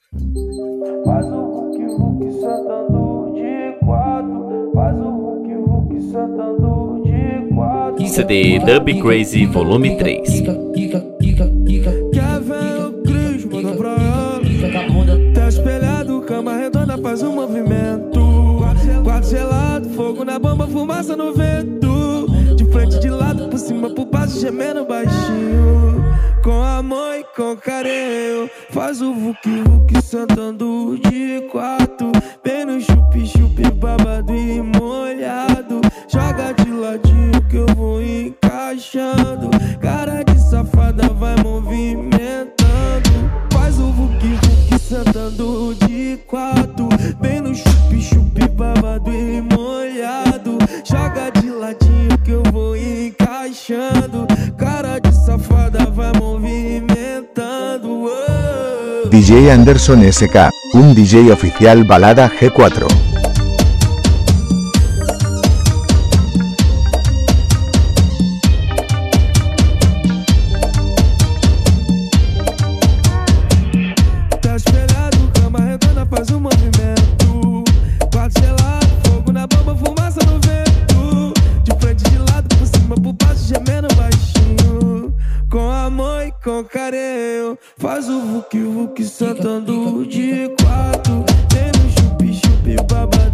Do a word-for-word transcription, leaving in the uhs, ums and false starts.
Faz o Hulk Hulk sentando de quatro. Faz o Hulk Hulk sentando de quatro. C D Dub Crazy Volume três. Quer ver o Cris, manda pra ela. Tá espelhado, cama redonda, faz um movimento. Quadro gelado, fogo na bomba, fumaça no vento. De frente, de lado, por cima, por baixo, gemendo baixinho. Com amor e com carinho. Faz o Hulk Hulk sentando de quatro. Bem no chupi-chupi, babado e molhado. Joga de ladinho que eu vou encaixando. Cara de safada vai movimentando. Faz o Hulk Hulk sentando de quatro. Bem no chupi-chupi, babado e molhado. Joga de ladinho que eu vou encaixando. Cara de safada vai movimentando. Oh. D J Anderson S K, un D J oficial balada G cuatro. Tá espelhado, cama redonda, faz um movimento. Quadro gelado, fogo na bomba, fumaça no vento. De frente, de lado, por cima, por baixo, gemendo baixinho. Com amor e com carinho. Faz o Hulk Hulk sentando de quatro. Tem no chupi-chupi, babado